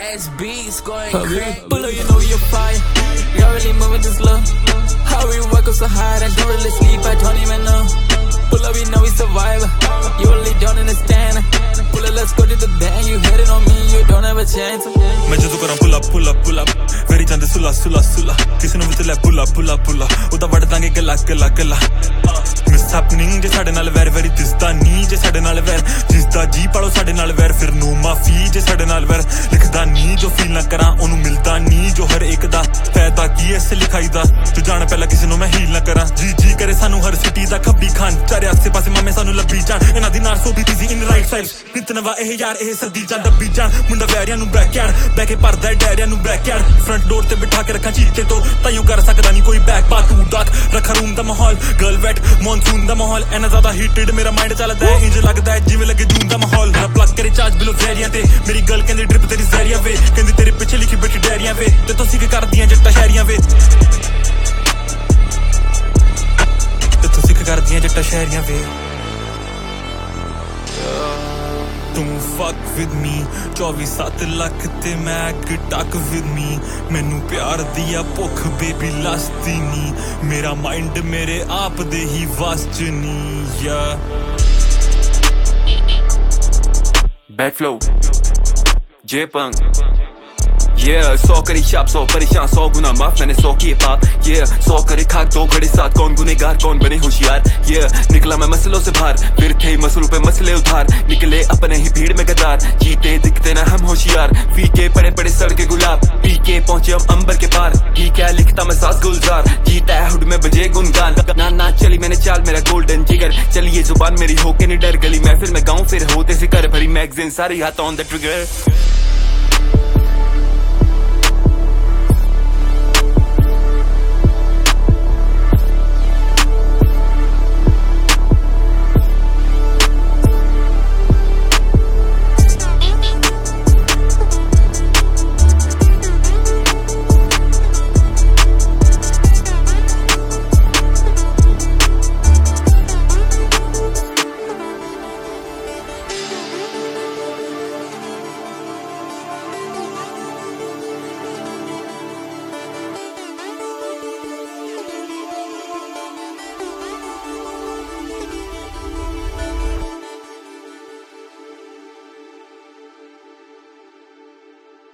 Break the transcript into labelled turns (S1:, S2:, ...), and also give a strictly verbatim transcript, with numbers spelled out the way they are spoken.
S1: Ass beats going crazy.
S2: Pull up, you know you're fire. You're really moving this slow. How we work up so hard, I don't really sleep, I don't even know. Pull up, you know we survivor. You really don't understand. Pull up, let's go to the band. You hit it on me, you don't have a chance.
S3: मैं जो कਰਾਂ pull up, pull up, pull up. वेरी चंद सुला सुला सुला. किसी ने भी चला pull up, pull up, pull up. उदा बढ़ दांगे गला गला गला. Miss happening जे साडे नाल वैर वैरी दिसदा नी जे साडे नाल वैर जिसदा जी पालो साडे नाल वैर फिर नो माफी जे साडे नाल वैर लिखदा नी जो फील ना करा ओनू मिलदा नी जो हर एक दा फायदा की इस लिखाई दा तू जान पहला किसी नु मैं हील ना करा जी जी करे सानू हर सिटी दा खब्बी खान चारे आसे पासे मामे सानू लब्बी जान इना दी नार सो भी बिजी इन राइट साइड नितनवा एह यार एह सदी जान डब्बी जान मुंडा वैरियां नु बैकयार्ड बैके परदा डैरियां नु बैकयार्ड फ्रंट डोर ते बिठा के रखा चीते तो ताइयो कर सकदा नी कोई बैक पार्ट टू डाक रखा रूम दा माहौल गर्ल वेट मॉनसून दा माहौल एना ज्यादा हीटेड मेरा माइंड चलदा है इंज लगदा है जिवें लगे जून दा माहौल प्लग करे चार्ज बिलो वैरियां ते मेरी गर्ल कहंदी ड्रिप तेरी ज़रिया वे कहंदी तेरे पीछे लिखी बैठी डायरियां वे ते तुसी की करदियां जट्टा शहरियां वे ते तुसी की करदियां जट्टा शहरियां वे तुम fuck with me चौबीस सात लाख ते मैं टक with me मैनू प्यार दिया भुख बेबी लसदी नी मेरा माइंड मेरे आप दे ही वस च नी या
S4: Bad flow, J-Punk Yeah, सौ करी शाप सौ परेशान सौ गुना माफ मैंने सौ किए पाप Yeah, सौ करे खाक दो घड़े साथ कौन गुनेगार कौन बने होशियार Yeah, निकला मैं मसलों से बाहर फिर थे मसलों पे मसले उधार निकले अपने ही भीड़ में गद्दार जीते दिखते ना हम होशियार फीके पड़े पड़े सड़के गुलाब पी के पहुंचे हम अंबर के पार ठीक है लिखता मैं सास गुलजार जीता है हुड में बजे गुनगान ना ना चली मैंने चाल मेरा गोल्डन जिगर चलिए जुबान मेरी होके नहीं डर गली महफिल में गाऊं फिर होते फिकर भरी मैगजीन सारी हाथ ऑन द ट्रिगर